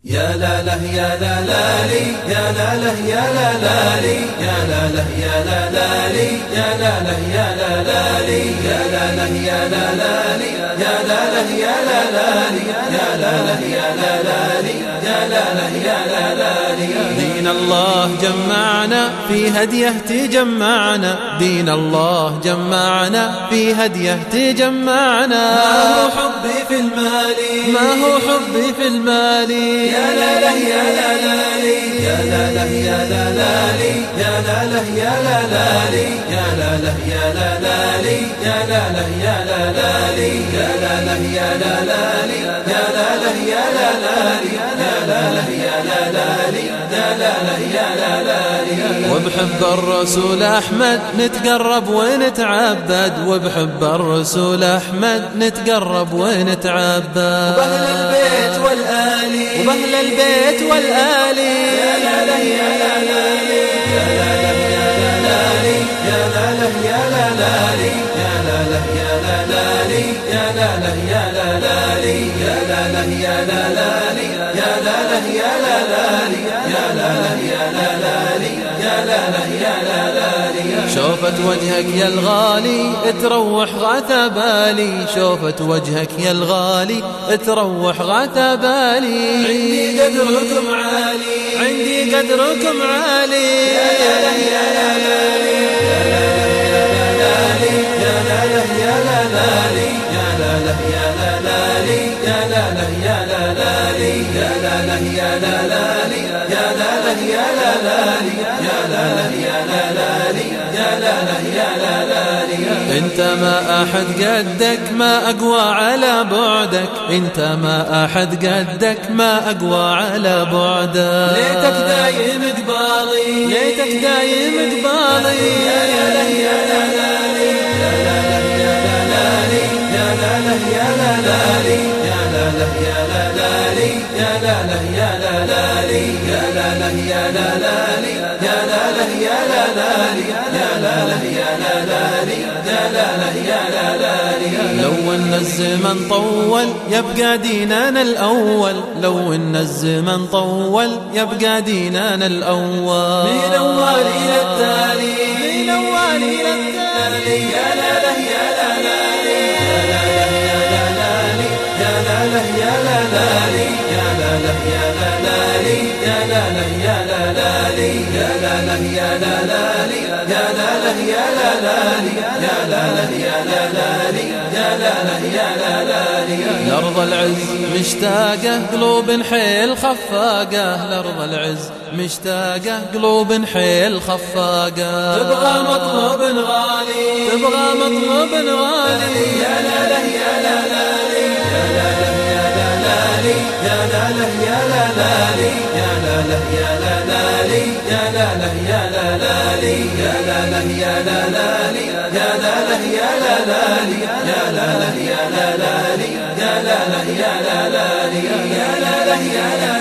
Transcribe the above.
يا لا له يا لا لا لي يا لا له يا لا لا لي يا لا له يا لا لا لي يا لا له يا لا لا لي يا لا له يا لا لا لي يا لا له يا لا لا لي يا لا له يا لا لا لي يا لا له يا لا لا لي. دين الله جمعنا في هديه تجمعنا، دين الله جمعنا في هديه تجمعنا. ما هو حبي في المال، ما هو حبي في المال، يا لا له يا لا لا لي يا لا له يا لا لا لي يا لا له يا لا لا لي يا لا له يا لا لا لي يا لا له يا لا لا لي يا لا له يا لا لا لي يا لا له يا لا لا لي يا لا له يا لا لا لي يا لا له يا لا لا لي. وبحب الرسول أحمد نتقرب ونتعبد، وبحب الرسول أحمد نتقرب ونتعبد، وبأهل البيت والآلي وبأهل البيت والآلي يا لا له يا لا لا لي يا لا له يا لا لا لي يا لا له يا لا لا لي يا لا له يا لا لا لي يا لا له يا لا لا لي يا لا له يا لا لا لي يا لا له يا لا لا لي يا لا له يا لا لا لي يا لا له يا لا لا لي. شوفت وجهك يا الغالي تروح غثى بالي، شوفت وجهك يا الغالي تروح غثى بالي. عندي قدركم عالي، عندي قدركم عالي يا لا له يا لا لا لي يا لا له يا لا لا لي يا لا له يا لا لا لي يا لا له يا لا لا لي يا لا له يا لا لا لي يا لا له يا لا لا لي يا لا له يا لا لا لي يا لا له يا لا لا لي. انت ما احد قدك ما اقوى على بعدك، انت ما احد قدك ما اقوى على بعدك. ليتك دايم قبالي، ليتك دايم قبالي يا لا له يا لا لا لي يا لا له يا لا لا لي يا لا له يا لا لا لي يا لا له يا لا لا لي يا لا له يا لا لا لي يا لا له يا لا لا لي يا لا له يا لا لا لي يا لا له يا لا لا لي يا لا له يا لا لا لي. لو ان الزمن طول يبقى ديننا الأول، لو ان الزمن طول يبقى ديننا الأول. من أول إلى التالي، من أول إلى التالي يا لا له يا لا لا لي يا لا له يا لا لا لي يا لا له يا لا لا لي يا لا له يا لا لا لي يا لا له يا لا لا لي يا لا له يا لا لا لي يا لا له يا لا لا لي يا لا له يا لا لا لي يا لا له يا لا لا لي. لأرض العز مشتاقة قلوب حيل خفاقة، لأرض العز مشتاقة قلوب حيل خفاقة. تبغى مطلوب غالي، تبغى مطلوب غالي يا لا له يا لا لا لي يا لا له يا لا لا لي يا لا له يا لا لا لي يا لا له يا لا لا لي يا لا له يا لا لا لي يا لا له يا لا لا لي يا لا له يا لا لا لي يا لا له يا لا لا لي يا لا له يا لا لا لي يا لا له يا لا